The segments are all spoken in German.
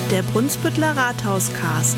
der Brunsbütteler Rathauscast.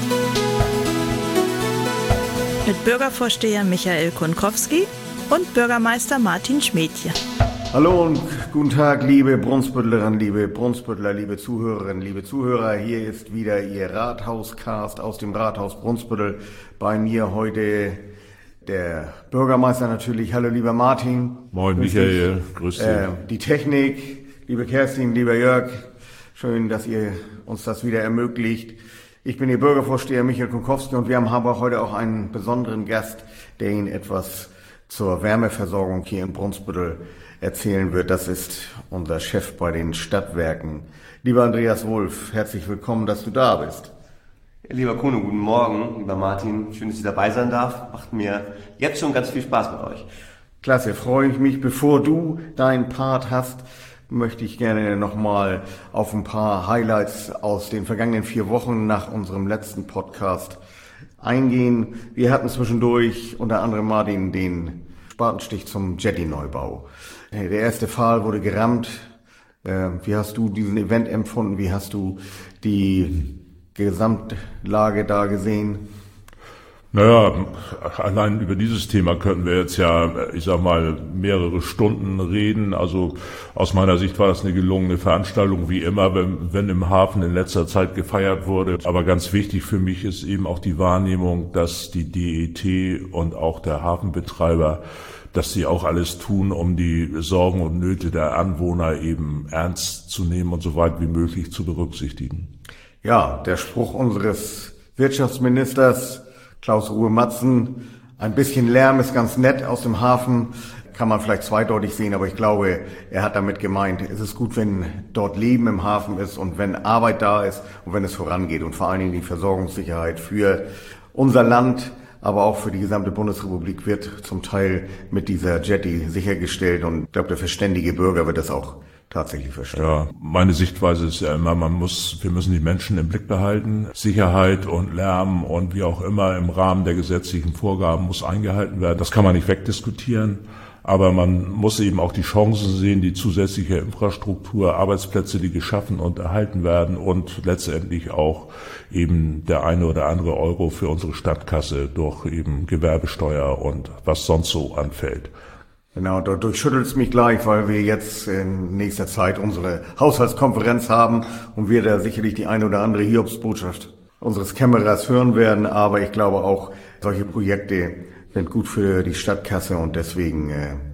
Mit Bürgervorsteher Michael Kunkowski und Bürgermeister Martin Schmedje. Hallo und guten Tag, liebe Brunsbüttlerinnen, liebe Brunsbüttler, liebe Zuhörerinnen, liebe Zuhörer. Hier ist wieder Ihr Rathauscast aus dem Rathaus Brunsbüttel. Bei mir heute der Bürgermeister natürlich. Hallo, lieber Martin. Moin, Michael. Grüß dich. Die Technik, liebe Kerstin, lieber Jörg. Schön, dass ihr uns das wieder ermöglicht. Ich bin Ihr Bürgervorsteher Michael Kunkowski und wir haben aber heute auch einen besonderen Gast, der Ihnen etwas zur Wärmeversorgung hier in Brunsbüttel erzählen wird. Das ist unser Chef bei den Stadtwerken. Lieber Andreas Wulff, herzlich willkommen, dass du da bist. Lieber Kuno, guten Morgen. Lieber Martin, schön, dass ich dabei sein darf. Macht mir jetzt schon ganz viel Spaß mit euch. Klasse, freue ich mich. Bevor du deinen Part hast, möchte ich gerne nochmal auf ein paar Highlights aus den vergangenen 4 Wochen nach unserem letzten Podcast eingehen. Wir hatten zwischendurch unter anderem mal den Spatenstich zum Jetty-Neubau. Der erste Pfahl wurde gerammt. Wie hast du diesen Event empfunden? Wie hast du die Gesamtlage da gesehen? Naja, allein über dieses Thema könnten wir jetzt ja, ich sag mal, mehrere Stunden reden. Also aus meiner Sicht war das eine gelungene Veranstaltung, wie immer, wenn im Hafen in letzter Zeit gefeiert wurde. Aber ganz wichtig für mich ist eben auch die Wahrnehmung, dass die DET und auch der Hafenbetreiber, dass sie auch alles tun, um die Sorgen und Nöte der Anwohner eben ernst zu nehmen und so weit wie möglich zu berücksichtigen. Ja, der Spruch unseres Wirtschaftsministers Klaus-Ruhe Matzen, ein bisschen Lärm ist ganz nett aus dem Hafen, kann man vielleicht zweideutig sehen, aber ich glaube, er hat damit gemeint, es ist gut, wenn dort Leben im Hafen ist und wenn Arbeit da ist und wenn es vorangeht und vor allen Dingen die Versorgungssicherheit für unser Land, aber auch für die gesamte Bundesrepublik wird zum Teil mit dieser Jetty sichergestellt und ich glaube, der verständige Bürger wird das auch tatsächlich verstehen. Ja, meine Sichtweise ist ja immer, wir müssen die Menschen im Blick behalten. Sicherheit und Lärm und wie auch immer im Rahmen der gesetzlichen Vorgaben muss eingehalten werden. Das kann man nicht wegdiskutieren. Aber man muss eben auch die Chancen sehen, die zusätzliche Infrastruktur, Arbeitsplätze, die geschaffen und erhalten werden und letztendlich auch eben der eine oder andere Euro für unsere Stadtkasse durch eben Gewerbesteuer und was sonst so anfällt. Genau, dadurch schüttelt es mich gleich, weil wir jetzt in nächster Zeit unsere Haushaltskonferenz haben und wir da sicherlich die eine oder andere Hiobsbotschaft unseres Kämmerers hören werden. Aber ich glaube auch, solche Projekte sind gut für die Stadtkasse und deswegen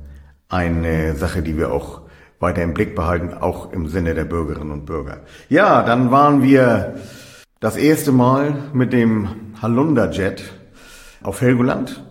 eine Sache, die wir auch weiter im Blick behalten, auch im Sinne der Bürgerinnen und Bürger. Ja, dann waren wir das erste Mal mit dem Halunderjet auf Helgoland.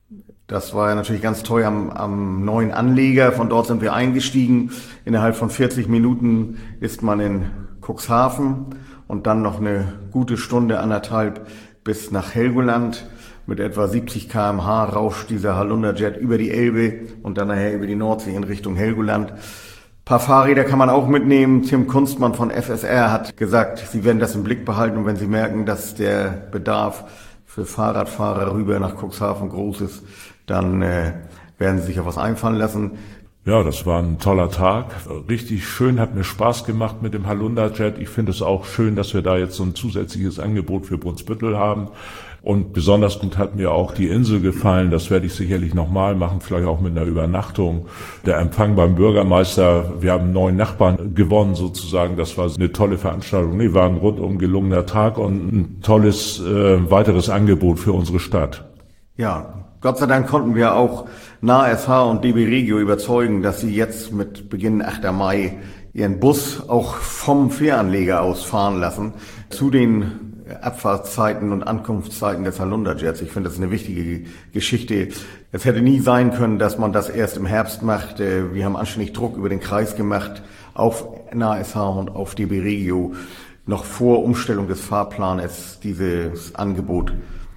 Das war ja natürlich ganz toll am neuen Anleger. Von dort sind wir eingestiegen. Innerhalb von 40 Minuten ist man in Cuxhaven und dann noch eine gute Stunde, 1,5 bis nach Helgoland. Mit etwa 70 km/h rauscht dieser Halunderjet über die Elbe und dann nachher über die Nordsee in Richtung Helgoland. Ein paar Fahrräder kann man auch mitnehmen. Tim Kunstmann von FSR hat gesagt, sie werden das im Blick behalten und wenn sie merken, dass der Bedarf für Fahrradfahrer rüber nach Cuxhaven groß ist, dann werden sie sich auf was einfallen lassen. Ja, das war ein toller Tag. Richtig schön, hat mir Spaß gemacht mit dem Halunderjet. Ich finde es auch schön, dass wir da jetzt so ein zusätzliches Angebot für Brunsbüttel haben. Und besonders gut hat mir auch die Insel gefallen. Das werde ich sicherlich nochmal machen, vielleicht auch mit einer Übernachtung. Der Empfang beim Bürgermeister, wir haben 9 Nachbarn gewonnen sozusagen. Das war eine tolle Veranstaltung. Nee, war ein rundum gelungener Tag und ein tolles weiteres Angebot für unsere Stadt. Ja, Gott sei Dank konnten wir auch NASH und DB Regio überzeugen, dass sie jetzt mit Beginn 8. Mai ihren Bus auch vom Fähranleger aus fahren lassen zu den Abfahrtszeiten und Ankunftszeiten des Halunderjets. Ich finde, das ist eine wichtige Geschichte. Es hätte nie sein können, dass man das erst im Herbst macht. Wir haben anständig Druck über den Kreis gemacht auf NASH und auf DB Regio, noch vor Umstellung des Fahrplans dieses Angebot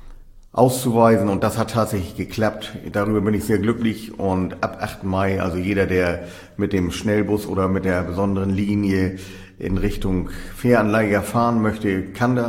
auszuweisen und das hat tatsächlich geklappt. Darüber bin ich sehr glücklich und ab 8. Mai, also jeder, der mit dem Schnellbus oder mit der besonderen Linie in Richtung Fähranleger fahren möchte,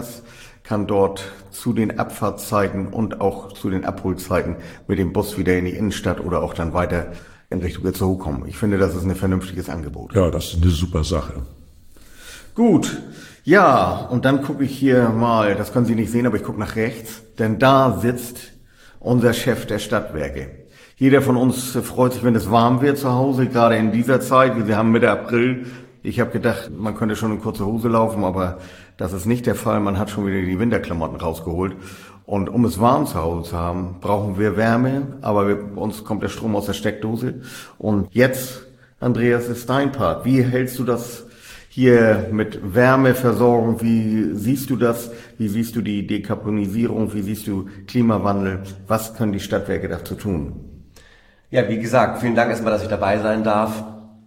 kann dort zu den Abfahrtszeiten und auch zu den Abholzeiten mit dem Bus wieder in die Innenstadt oder auch dann weiter in Richtung Itzehoe kommen. Ich finde, das ist ein vernünftiges Angebot. Ja, das ist eine super Sache. Gut. Ja, und dann gucke ich hier mal, das können Sie nicht sehen, aber ich gucke nach rechts, denn da sitzt unser Chef der Stadtwerke. Jeder von uns freut sich, wenn es warm wird zu Hause, gerade in dieser Zeit. Wir haben Mitte April. Ich habe gedacht, man könnte schon in kurze Hose laufen, aber das ist nicht der Fall. Man hat schon wieder die Winterklamotten rausgeholt. Und um es warm zu Hause zu haben, brauchen wir Wärme, aber bei uns kommt der Strom aus der Steckdose. Und jetzt, Andreas, ist dein Part. Wie hältst du das hier mit Wärmeversorgung? Wie siehst du das? Wie siehst du die Dekarbonisierung? Wie siehst du Klimawandel? Was können die Stadtwerke dazu tun? Ja, wie gesagt, vielen Dank erstmal, dass ich dabei sein darf.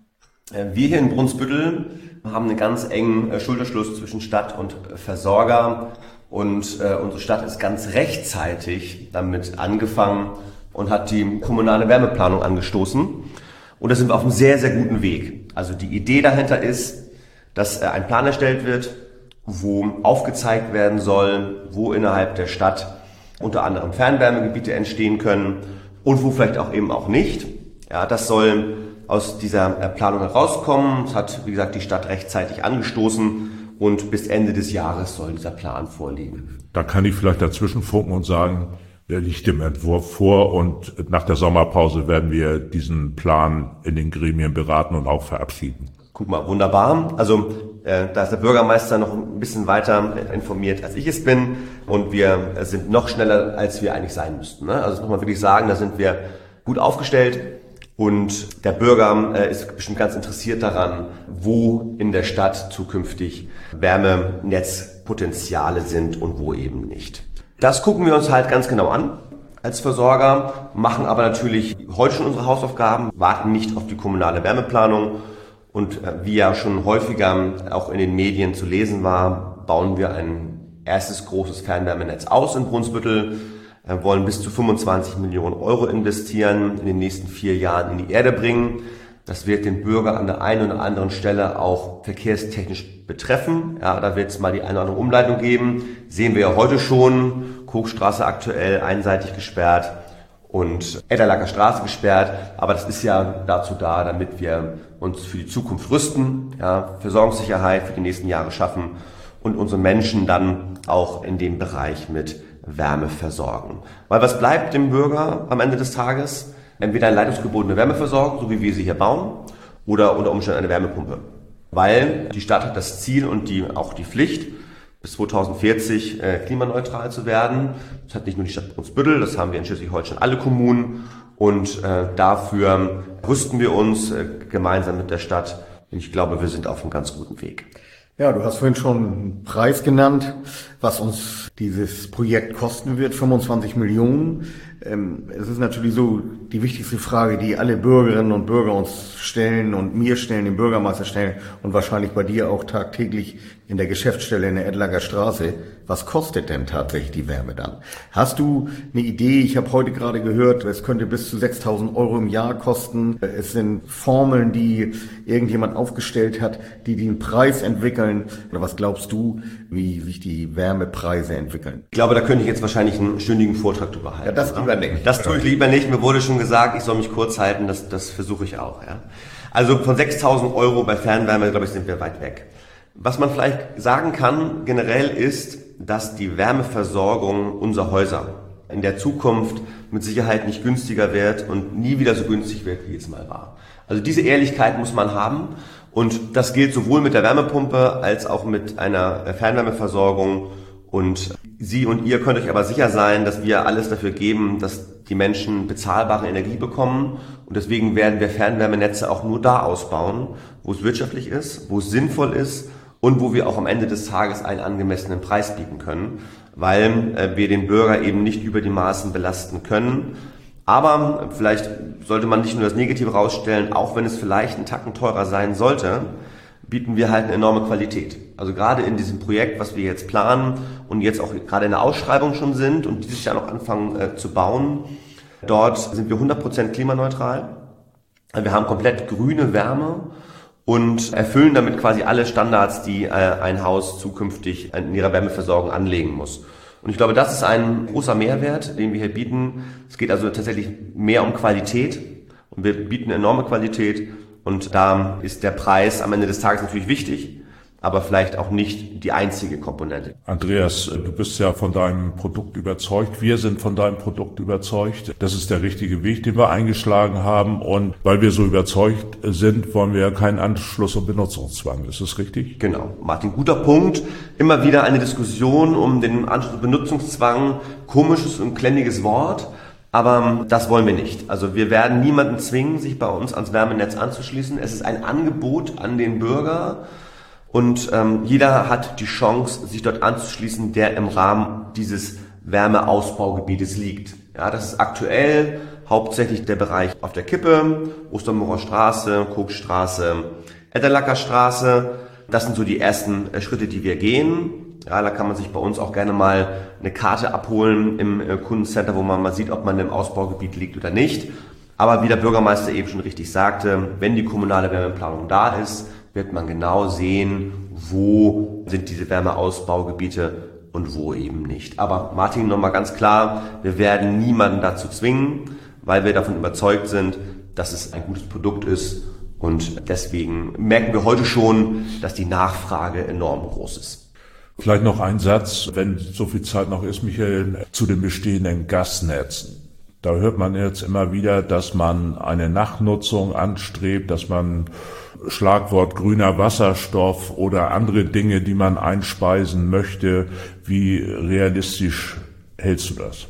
Wir hier in Brunsbüttel haben einen ganz engen Schulterschluss zwischen Stadt und Versorger. Und unsere Stadt ist ganz rechtzeitig damit angefangen und hat die kommunale Wärmeplanung angestoßen. Und da sind wir auf einem sehr, sehr guten Weg. Also die Idee dahinter ist, dass ein Plan erstellt wird, wo aufgezeigt werden soll, wo innerhalb der Stadt unter anderem Fernwärmegebiete entstehen können und wo vielleicht auch eben auch nicht. Ja, das soll aus dieser Planung herauskommen. Das hat, wie gesagt, die Stadt rechtzeitig angestoßen. Und bis Ende des Jahres soll dieser Plan vorliegen. Da kann ich vielleicht dazwischen funken und sagen, der liegt im Entwurf vor und nach der Sommerpause werden wir diesen Plan in den Gremien beraten und auch verabschieden. Guck mal, wunderbar. Also da ist der Bürgermeister noch ein bisschen weiter informiert, als ich es bin. Und wir sind noch schneller, als wir eigentlich sein müssten. Ne? Also das muss man wirklich sagen, da sind wir gut aufgestellt. Und der Bürger ist bestimmt ganz interessiert daran, wo in der Stadt zukünftig Wärmenetzpotenziale sind und wo eben nicht. Das gucken wir uns halt ganz genau an als Versorger, machen aber natürlich heute schon unsere Hausaufgaben, warten nicht auf die kommunale Wärmeplanung. Und wie ja schon häufiger auch in den Medien zu lesen war, bauen wir ein erstes großes Fernwärmenetz aus in Brunsbüttel. Wir wollen bis zu 25 Millionen Euro investieren, in den nächsten 4 Jahren in die Erde bringen. Das wird den Bürger an der einen oder anderen Stelle auch verkehrstechnisch betreffen. Ja, da wird es mal die eine oder andere Umleitung geben. Sehen wir ja heute schon. Kochstraße aktuell einseitig gesperrt und Edderlacker Straße gesperrt. Aber das ist ja dazu da, damit wir uns für die Zukunft rüsten, ja, Versorgungssicherheit für die nächsten Jahre schaffen und unsere Menschen dann auch in dem Bereich mit Wärme versorgen. Weil was bleibt dem Bürger am Ende des Tages? Entweder eine leitungsgebundene Wärmeversorgung, so wie wir sie hier bauen, oder unter Umständen eine Wärmepumpe. Weil die Stadt hat das Ziel und auch die Pflicht, bis 2040 klimaneutral zu werden. Das hat nicht nur die Stadt Brunsbüttel, das haben wir in Schleswig-Holstein alle Kommunen. Und dafür rüsten wir uns gemeinsam mit der Stadt. Und ich glaube, wir sind auf einem ganz guten Weg. Ja, du hast vorhin schon einen Preis genannt, was uns dieses Projekt kosten wird, 25 Millionen. Es ist natürlich so die wichtigste Frage, die alle Bürgerinnen und Bürger uns stellen und mir stellen, den Bürgermeister stellen und wahrscheinlich bei dir auch tagtäglich in der Geschäftsstelle in der Edlager Straße. Was kostet denn tatsächlich die Wärme dann? Hast du eine Idee? Ich habe heute gerade gehört, es könnte bis zu 6.000 Euro im Jahr kosten. Es sind Formeln, die irgendjemand aufgestellt hat, die den Preis entwickeln. Oder was glaubst du, wie sich die Wärmepreise entwickeln? Ich glaube, da könnte ich jetzt wahrscheinlich einen stündigen Vortrag drüber halten. Ja, das lieber nicht. Das tue ich lieber nicht. Mir wurde schon gesagt, ich soll mich kurz halten. Das versuche ich auch. Ja. Also von 6.000 Euro bei Fernwärme, glaube ich, sind wir weit weg. Was man vielleicht sagen kann generell ist, dass die Wärmeversorgung unserer Häuser in der Zukunft mit Sicherheit nicht günstiger wird und nie wieder so günstig wird, wie es mal war. Also diese Ehrlichkeit muss man haben und das gilt sowohl mit der Wärmepumpe als auch mit einer Fernwärmeversorgung. Und Sie und ihr könnt euch aber sicher sein, dass wir alles dafür geben, dass die Menschen bezahlbare Energie bekommen. Und deswegen werden wir Fernwärmenetze auch nur da ausbauen, wo es wirtschaftlich ist, wo es sinnvoll ist und wo wir auch am Ende des Tages einen angemessenen Preis bieten können, weil wir den Bürger eben nicht über die Maßen belasten können. Aber vielleicht sollte man nicht nur das Negative rausstellen, auch wenn es vielleicht einen Tacken teurer sein sollte, bieten wir halt eine enorme Qualität. Also gerade in diesem Projekt, was wir jetzt planen und jetzt auch gerade in der Ausschreibung schon sind und dieses Jahr noch anfangen zu bauen, dort sind wir 100% klimaneutral. Wir haben komplett grüne Wärme und erfüllen damit quasi alle Standards, die ein Haus zukünftig in ihrer Wärmeversorgung anlegen muss. Und ich glaube, das ist ein großer Mehrwert, den wir hier bieten. Es geht also tatsächlich mehr um Qualität und wir bieten enorme Qualität. Und da ist der Preis am Ende des Tages natürlich wichtig. aber vielleicht auch nicht die einzige Komponente. Andreas, du bist ja von deinem Produkt überzeugt. Wir sind von deinem Produkt überzeugt. Das ist der richtige Weg, den wir eingeschlagen haben. Und weil wir so überzeugt sind, wollen wir ja keinen Anschluss- und Benutzungszwang. Ist das richtig? Genau, Martin, guter Punkt. Immer wieder eine Diskussion um den Anschluss- und Benutzungszwang. Komisches und klemmiges Wort. Aber das wollen wir nicht. Also wir werden niemanden zwingen, sich bei uns ans Wärmenetz anzuschließen. Es ist ein Angebot an den Bürger und jeder hat die Chance, sich dort anzuschließen, der im Rahmen dieses Wärmeausbaugebietes liegt. Ja, das ist aktuell hauptsächlich der Bereich auf der Kippe, Ostermorer Straße, Kokstraße, Etterlacker Straße. Das sind so die ersten Schritte, die wir gehen. Ja, da kann man sich bei uns auch gerne mal eine Karte abholen im Kundencenter, wo man mal sieht, ob man im Ausbaugebiet liegt oder nicht. Aber wie der Bürgermeister eben schon richtig sagte, wenn die kommunale Wärmeplanung da ist, wird man genau sehen, wo sind diese Wärmeausbaugebiete und wo eben nicht. Aber Martin, nochmal ganz klar, wir werden niemanden dazu zwingen, weil wir davon überzeugt sind, dass es ein gutes Produkt ist. Und deswegen merken wir heute schon, dass die Nachfrage enorm groß ist. Vielleicht noch ein Satz, wenn so viel Zeit noch ist, Michael, zu den bestehenden Gasnetzen. Da hört man jetzt immer wieder, dass man eine Nachnutzung anstrebt, dass man Schlagwort grüner Wasserstoff oder andere Dinge, die man einspeisen möchte. Wie realistisch hältst du das?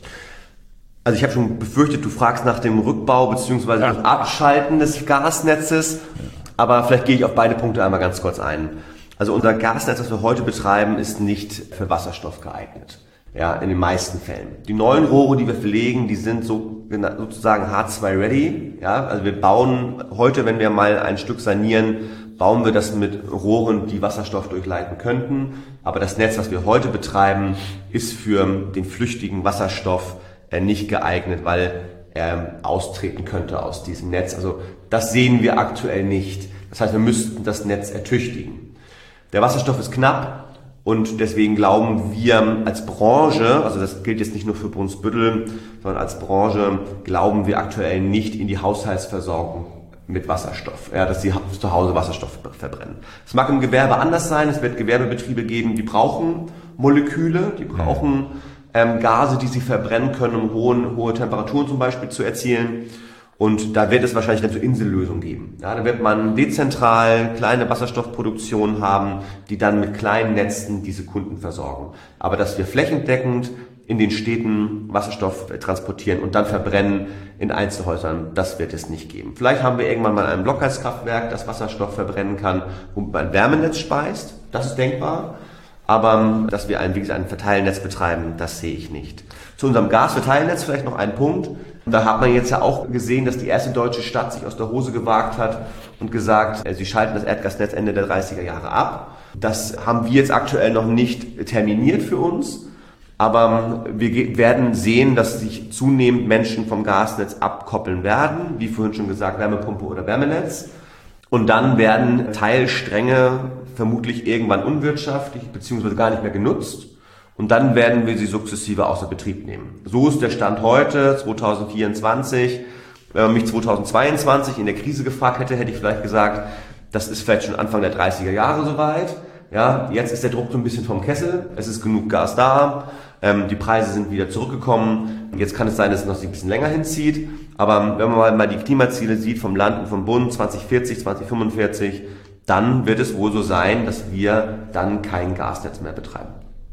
Also ich habe schon befürchtet, du fragst nach dem Rückbau bzw. dem Abschalten des Gasnetzes, aber vielleicht gehe ich auf beide Punkte einmal ganz kurz ein. Also unser Gasnetz, das wir heute betreiben, ist nicht für Wasserstoff geeignet. Ja, in den meisten Fällen. Die neuen Rohre, die wir verlegen, die sind sozusagen H2-ready. Ja, also wir bauen heute, wenn wir mal ein Stück sanieren, bauen wir das mit Rohren, die Wasserstoff durchleiten könnten. Aber das Netz, was wir heute betreiben, ist für den flüchtigen Wasserstoff nicht geeignet, weil er austreten könnte aus diesem Netz. Also das sehen wir aktuell nicht. Das heißt, wir müssten das Netz ertüchtigen. Der Wasserstoff ist knapp und deswegen glauben wir als Branche, also das gilt jetzt nicht nur für Brunsbüttel, sondern als Branche glauben wir aktuell nicht in die Haushaltsversorgung mit Wasserstoff, ja, dass sie zu Hause Wasserstoff verbrennen. Es mag im Gewerbe anders sein, es wird Gewerbebetriebe geben, die brauchen Moleküle, die brauchen Gase, die sie verbrennen können, um hohe Temperaturen zum Beispiel zu erzielen. Und da wird es wahrscheinlich dann so Insellösungen geben. Ja, da wird man dezentral kleine Wasserstoffproduktionen haben, die dann mit kleinen Netzen diese Kunden versorgen. Aber dass wir flächendeckend in den Städten Wasserstoff transportieren und dann verbrennen in Einzelhäusern, das wird es nicht geben. Vielleicht haben wir irgendwann mal ein Blockheizkraftwerk, das Wasserstoff verbrennen kann, womit man ein Wärmenetz speist. Das ist denkbar. Aber dass wir ein Verteilnetz betreiben, das sehe ich nicht. Zu unserem Gasverteilnetz vielleicht noch ein Punkt. Da hat man jetzt ja auch gesehen, dass die erste deutsche Stadt sich aus der Hose gewagt hat und gesagt, sie schalten das Erdgasnetz Ende der 30er Jahre ab. Das haben wir jetzt aktuell noch nicht terminiert für uns. Aber wir werden sehen, dass sich zunehmend Menschen vom Gasnetz abkoppeln werden. Wie vorhin schon gesagt, Wärmepumpe oder Wärmenetz. Und dann werden Teilstränge vermutlich irgendwann unwirtschaftlich bzw. gar nicht mehr genutzt. Und dann werden wir sie sukzessive außer Betrieb nehmen. So ist der Stand heute, 2024. Wenn man mich 2022 in der Krise gefragt hätte, hätte ich vielleicht gesagt, das ist vielleicht schon Anfang der 30er Jahre soweit. Ja, jetzt ist der Druck so ein bisschen vom Kessel. Es ist genug Gas da. Die Preise sind wieder zurückgekommen. Jetzt kann es sein, dass es noch sich ein bisschen länger hinzieht. Aber wenn man mal die Klimaziele sieht vom Land und vom Bund 2040, 2045, dann wird es wohl so sein, dass wir dann kein Gasnetz mehr betreiben.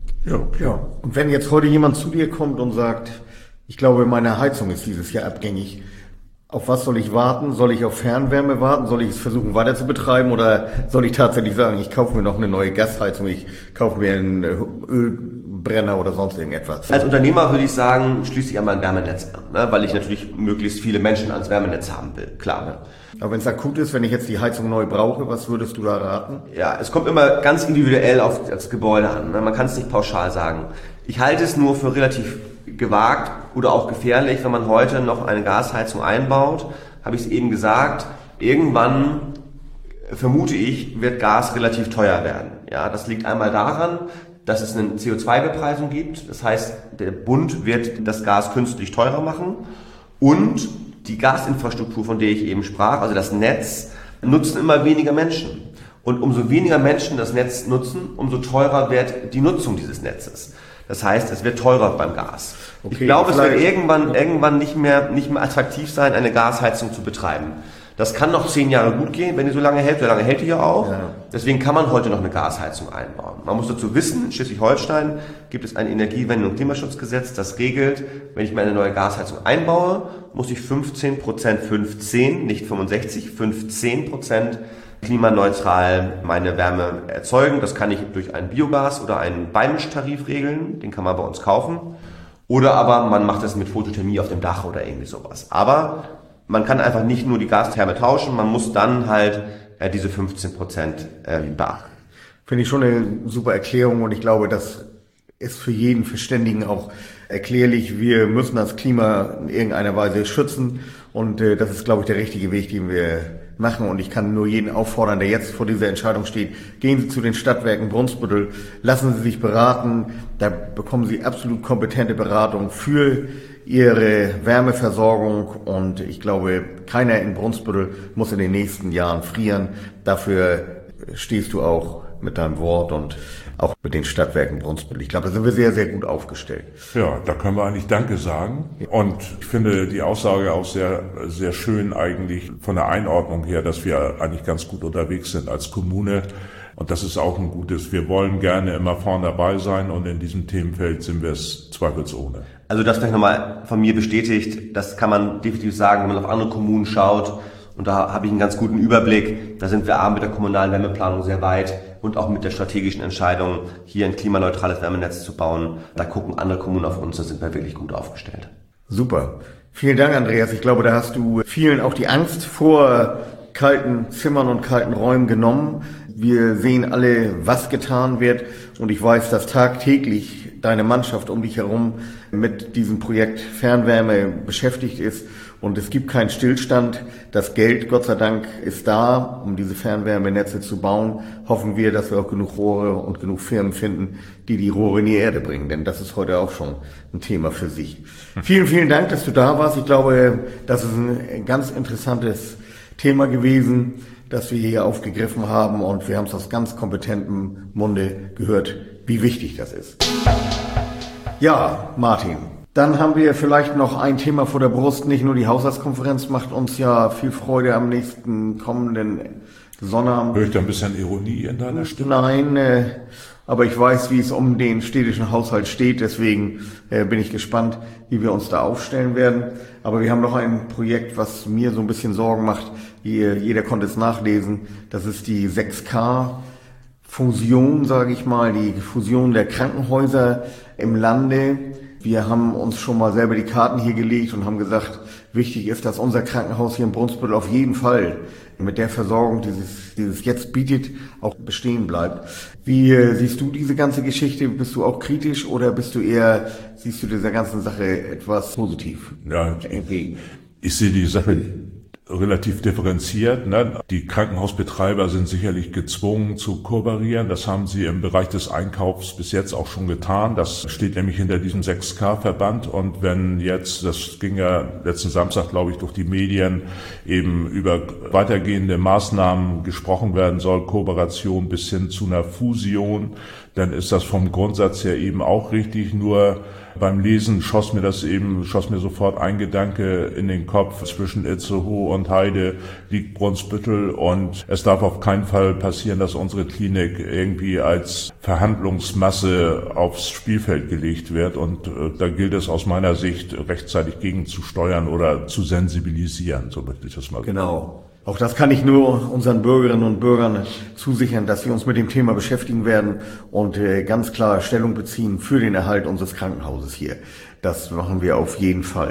Ja. Und wenn jetzt heute jemand zu dir kommt und sagt, ich glaube, meine Heizung ist dieses Jahr abgängig, auf was soll ich warten? Soll ich auf Fernwärme warten? Soll ich es versuchen weiter zu betreiben? Oder soll ich tatsächlich sagen, ich kaufe mir noch eine neue Gasheizung, ich kaufe mir einen Ölbrenner oder sonst irgendetwas? Als Unternehmer würde ich sagen, schließe ich einmal ein Wärmenetz an, ne? Weil ich natürlich möglichst viele Menschen ans Wärmenetz haben will, klar. Ne? Aber wenn es akut ist, wenn ich jetzt die Heizung neu brauche, was würdest du da raten? Ja, es kommt immer ganz individuell auf das Gebäude an. Ne? Man kann es nicht pauschal sagen. Ich halte es nur für relativ gewagt oder auch gefährlich, wenn man heute noch eine Gasheizung einbaut, habe ich es eben gesagt, irgendwann, vermute ich, wird Gas relativ teuer werden. Ja, das liegt einmal daran, dass es eine CO2-Bepreisung gibt. Das heißt, der Bund wird das Gas künstlich teurer machen und die Gasinfrastruktur, von der ich eben sprach, also das Netz, nutzen immer weniger Menschen. Und umso weniger Menschen das Netz nutzen, umso teurer wird die Nutzung dieses Netzes. Das heißt, es wird teurer beim Gas. Okay, ich glaube, es wird irgendwann nicht mehr attraktiv sein, eine Gasheizung zu betreiben. Das kann noch 10 Jahre gut gehen, wenn die so lange hält. So lange hält die ja auch. Ja. Deswegen kann man heute noch eine Gasheizung einbauen. Man muss dazu wissen, in Schleswig-Holstein gibt es ein Energiewende- und Klimaschutzgesetz, das regelt, wenn ich mir eine neue Gasheizung einbaue, muss ich 15%, nicht 65, 15% klimaneutral meine Wärme erzeugen. Das kann ich durch ein Biogas oder einen Beimischtarif regeln. Den kann man bei uns kaufen. Oder aber man macht das mit Photothermie auf dem Dach oder irgendwie sowas. Aber man kann einfach nicht nur die Gastherme tauschen, man muss dann halt diese 15% beachten. Finde ich schon eine super Erklärung und ich glaube, das ist für jeden Verständigen auch erklärlich. Wir müssen das Klima in irgendeiner Weise schützen und das ist, glaube ich, der richtige Weg, den wir machen. Und ich kann nur jeden auffordern, der jetzt vor dieser Entscheidung steht, gehen Sie zu den Stadtwerken Brunsbüttel, lassen Sie sich beraten, da bekommen Sie absolut kompetente Beratung für Ihre Wärmeversorgung und ich glaube, keiner in Brunsbüttel muss in den nächsten Jahren frieren. Dafür stehst du auch mit deinem Wort und auch mit den Stadtwerken Brunsbüttel. Ich glaube, da sind wir sehr, sehr gut aufgestellt. Ja, da können wir eigentlich Danke sagen. Und ich finde die Aussage auch sehr, sehr schön eigentlich von der Einordnung her, dass wir eigentlich ganz gut unterwegs sind als Kommune. Und das ist auch ein gutes. Wir wollen gerne immer vorne dabei sein und in diesem Themenfeld sind wir es zweifelsohne. Also das vielleicht nochmal von mir bestätigt, das kann man definitiv sagen, wenn man auf andere Kommunen schaut. Und da habe ich einen ganz guten Überblick. Da sind wir mit der kommunalen Wärmeplanung sehr weit und auch mit der strategischen Entscheidung, hier ein klimaneutrales Wärmenetz zu bauen. Da gucken andere Kommunen auf uns, da sind wir wirklich gut aufgestellt. Super. Vielen Dank, Andreas. Ich glaube, da hast du vielen auch die Angst vor kalten Zimmern und kalten Räumen genommen. Wir sehen alle, was getan wird und ich weiß, dass tagtäglich deine Mannschaft um dich herum mit diesem Projekt Fernwärme beschäftigt ist und es gibt keinen Stillstand. Das Geld, Gott sei Dank, ist da, um diese Fernwärmenetze zu bauen. Hoffen wir, dass wir auch genug Rohre und genug Firmen finden, die die Rohre in die Erde bringen, denn das ist heute auch schon ein Thema für sich. Vielen, vielen Dank, dass du da warst. Ich glaube, das ist ein ganz interessantes Thema gewesen, das wir hier aufgegriffen haben und wir haben es aus ganz kompetentem Munde gehört, wie wichtig das ist. Ja, Martin, dann haben wir vielleicht noch ein Thema vor der Brust. Nicht nur die Haushaltskonferenz macht uns ja viel Freude am nächsten kommenden Sonnabend. Höre ich da ein bisschen Ironie in deiner Stimme? Nein, aber ich weiß, wie es um den städtischen Haushalt steht. Deswegen bin ich gespannt, wie wir uns da aufstellen werden. Aber wir haben noch ein Projekt, was mir so ein bisschen Sorgen macht. Jeder konnte es nachlesen. Das ist die 6K-Fusion, sage ich mal, die Fusion der Krankenhäuser im Lande. Wir haben uns schon mal selber die Karten hier gelegt und haben gesagt, wichtig ist, dass unser Krankenhaus hier in Brunsbüttel auf jeden Fall mit der Versorgung, die es jetzt bietet, auch bestehen bleibt. Wie siehst du diese ganze Geschichte? Bist du auch kritisch oder siehst du dieser ganzen Sache etwas positiv entgegen? Ich sehe die Sache relativ differenziert. Ne? Die Krankenhausbetreiber sind sicherlich gezwungen zu kooperieren. Das haben sie im Bereich des Einkaufs bis jetzt auch schon getan. Das steht nämlich hinter diesem 6K-Verband. Und wenn jetzt, das ging ja letzten Samstag, glaube ich, durch die Medien, eben über weitergehende Maßnahmen gesprochen werden soll, Kooperation bis hin zu einer Fusion, dann ist das vom Grundsatz her eben auch richtig. Nur beim Lesen schoss mir sofort ein Gedanke in den Kopf. Zwischen Itzehoe und Heide liegt Brunsbüttel und es darf auf keinen Fall passieren, dass unsere Klinik irgendwie als Verhandlungsmasse aufs Spielfeld gelegt wird und da gilt es aus meiner Sicht rechtzeitig gegenzusteuern oder zu sensibilisieren, so möchte ich das mal sagen. Genau. Auch das kann ich nur unseren Bürgerinnen und Bürgern zusichern, dass wir uns mit dem Thema beschäftigen werden und ganz klar Stellung beziehen für den Erhalt unseres Krankenhauses hier. Das machen wir auf jeden Fall.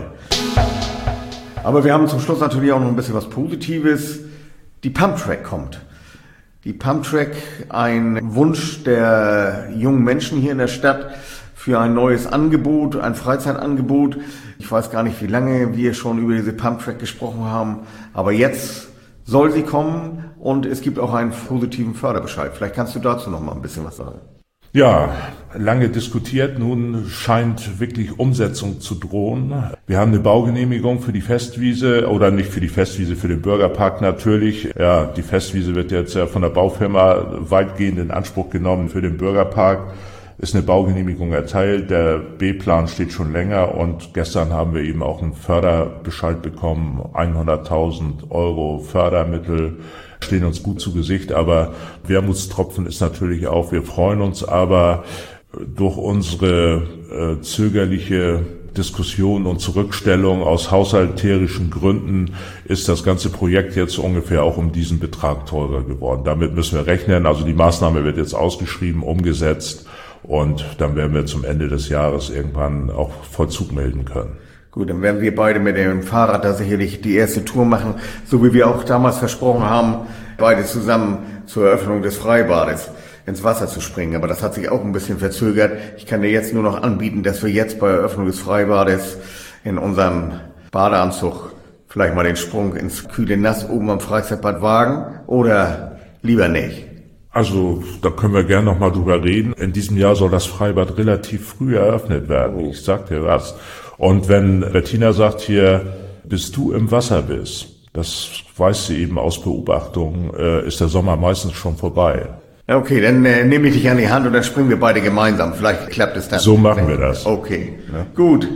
Aber wir haben zum Schluss natürlich auch noch ein bisschen was Positives. Die Pumptrack kommt. Die Pumptrack, ein Wunsch der jungen Menschen hier in der Stadt für ein neues Angebot, ein Freizeitangebot. Ich weiß gar nicht, wie lange wir schon über diese Pumptrack gesprochen haben, aber jetzt soll sie kommen und es gibt auch einen positiven Förderbescheid. Vielleicht kannst du dazu noch mal ein bisschen was sagen. Ja, lange diskutiert, nun scheint wirklich Umsetzung zu drohen. Wir haben eine Baugenehmigung für die Festwiese, oder nicht für die Festwiese, für den Bürgerpark natürlich. Ja, die Festwiese wird jetzt ja von der Baufirma weitgehend in Anspruch genommen. Für den Bürgerpark ist eine Baugenehmigung erteilt. Der B-Plan steht schon länger und gestern haben wir eben auch einen Förderbescheid bekommen. 100.000 Euro Fördermittel stehen uns gut zu Gesicht, aber Wermutstropfen ist natürlich auch, wir freuen uns aber durch unsere zögerliche Diskussion und Zurückstellung aus haushalterischen Gründen ist das ganze Projekt jetzt ungefähr auch um diesen Betrag teurer geworden. Damit müssen wir rechnen. Also die Maßnahme wird jetzt ausgeschrieben, umgesetzt und dann werden wir zum Ende des Jahres irgendwann auch Vollzug melden können. Gut, dann werden wir beide mit dem Fahrrad da sicherlich die erste Tour machen, so wie wir auch damals versprochen haben, beide zusammen zur Eröffnung des Freibades ins Wasser zu springen. Aber das hat sich auch ein bisschen verzögert. Ich kann dir jetzt nur noch anbieten, dass wir jetzt bei Eröffnung des Freibades in unserem Badeanzug vielleicht mal den Sprung ins kühle Nass oben am Freizeitbad wagen oder lieber nicht. Also, da können wir gerne noch mal drüber reden. In diesem Jahr soll das Freibad relativ früh eröffnet werden. Ich sag dir was. Und wenn Bettina sagt hier, bis du im Wasser bist, das weiß sie eben aus Beobachtung, ist der Sommer meistens schon vorbei. Okay, dann nehme ich dich an die Hand und dann springen wir beide gemeinsam. Vielleicht klappt es dann. So machen wir das. Okay, ja. Gut.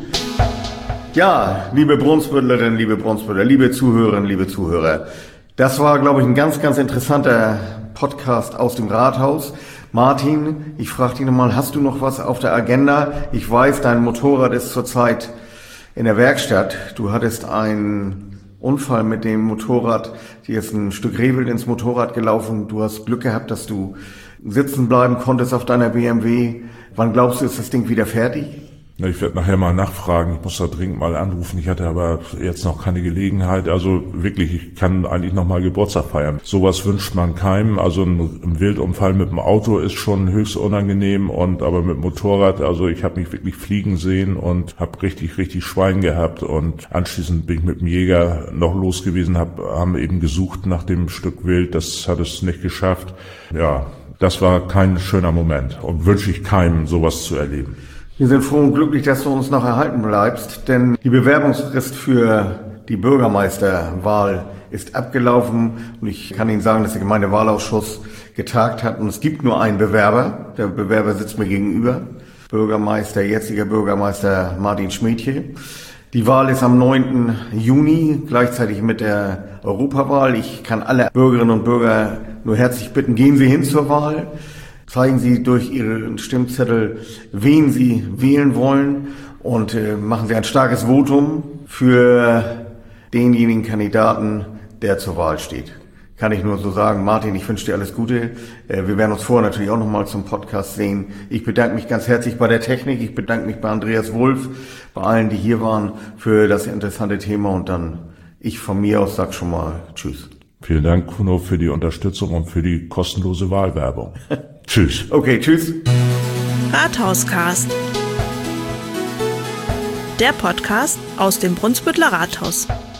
Ja, liebe Brunsbüttlerinnen, liebe Brunsbüttler, liebe Zuhörerinnen, liebe Zuhörer. Das war, glaube ich, ein ganz, ganz interessanter Podcast aus dem Rathaus. Martin, ich frage dich nochmal, hast du noch was auf der Agenda? Ich weiß, dein Motorrad ist zurzeit in der Werkstatt. Du hattest einen Unfall mit dem Motorrad. Dir ist ein Stück Rehwild ins Motorrad gelaufen. Du hast Glück gehabt, dass du sitzen bleiben konntest auf deiner BMW. Wann glaubst du, ist das Ding wieder fertig? Ich werde nachher mal nachfragen. Ich muss da dringend mal anrufen. Ich hatte aber jetzt noch keine Gelegenheit. Also wirklich, ich kann eigentlich noch mal Geburtstag feiern. Sowas wünscht man keinem. Also ein Wildunfall mit dem Auto ist schon höchst unangenehm aber mit dem Motorrad, also ich habe mich wirklich fliegen sehen und habe richtig Schwein gehabt. Und anschließend bin ich mit dem Jäger noch los gewesen, haben eben gesucht nach dem Stück Wild. Das hat es nicht geschafft. Ja, das war kein schöner Moment und wünsche ich keinem, sowas zu erleben. Wir sind froh und glücklich, dass du uns noch erhalten bleibst, denn die Bewerbungsfrist für die Bürgermeisterwahl ist abgelaufen und ich kann Ihnen sagen, dass der Gemeindewahlausschuss getagt hat und es gibt nur einen Bewerber. Der Bewerber sitzt mir gegenüber, jetziger Bürgermeister Martin Schmädtje. Die Wahl ist am 9. Juni, gleichzeitig mit der Europawahl. Ich kann alle Bürgerinnen und Bürger nur herzlich bitten, gehen Sie hin zur Wahl. Zeigen Sie durch Ihren Stimmzettel, wen Sie wählen wollen und machen Sie ein starkes Votum für denjenigen Kandidaten, der zur Wahl steht. Kann ich nur so sagen. Martin, ich wünsche dir alles Gute. Wir werden uns vorher natürlich auch nochmal zum Podcast sehen. Ich bedanke mich ganz herzlich bei der Technik. Ich bedanke mich bei Andreas Wulff, bei allen, die hier waren, für das interessante Thema. Und dann ich von mir aus sag schon mal Tschüss. Vielen Dank, Kuno, für die Unterstützung und für die kostenlose Wahlwerbung. Tschüss. Okay, tschüss. Rathauscast. Der Podcast aus dem Brunsbüttler Rathaus.